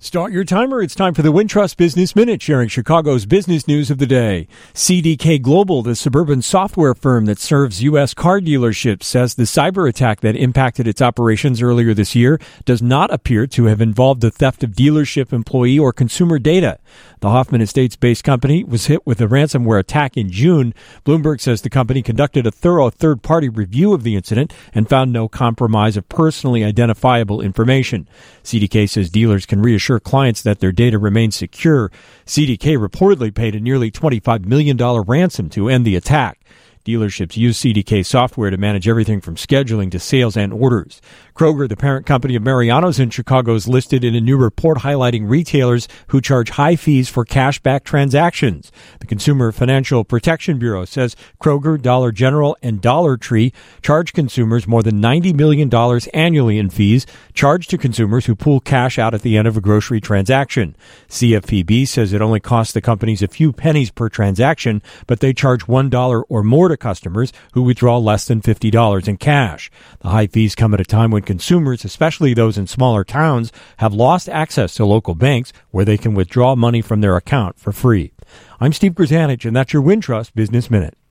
Start your timer. It's time for the Wintrust Business Minute, sharing Chicago's business news of the day. CDK Global, the suburban software firm that serves U.S. car dealerships, says the cyber attack that impacted its operations earlier this year does not appear to have involved the theft of dealership employee or consumer data. The Hoffman Estates-based company was hit with a ransomware attack in June. Bloomberg says the company conducted a thorough third-party review of the incident and found no compromise of personally identifiable information. CDK says dealers can reassure clients that their data remains secure. CDK reportedly paid a nearly $25 million ransom to end the attack. Dealerships use CDK software to manage everything from scheduling to sales and orders. Kroger, the parent company of Mariano's in Chicago, is listed in a new report highlighting retailers who charge high fees for cashback transactions. The Consumer Financial Protection Bureau says Kroger, Dollar General, and Dollar Tree charge consumers more than $90 million annually in fees charged to consumers who pull cash out at the end of a grocery transaction. CFPB says it only costs the companies a few pennies per transaction, but they charge $1 or more to customers who withdraw less than $50 in cash. The high fees come at a time when consumers, especially those in smaller towns, have lost access to local banks where they can withdraw money from their account for free. I'm Steve Grzanich, and that's your Wintrust Business Minute.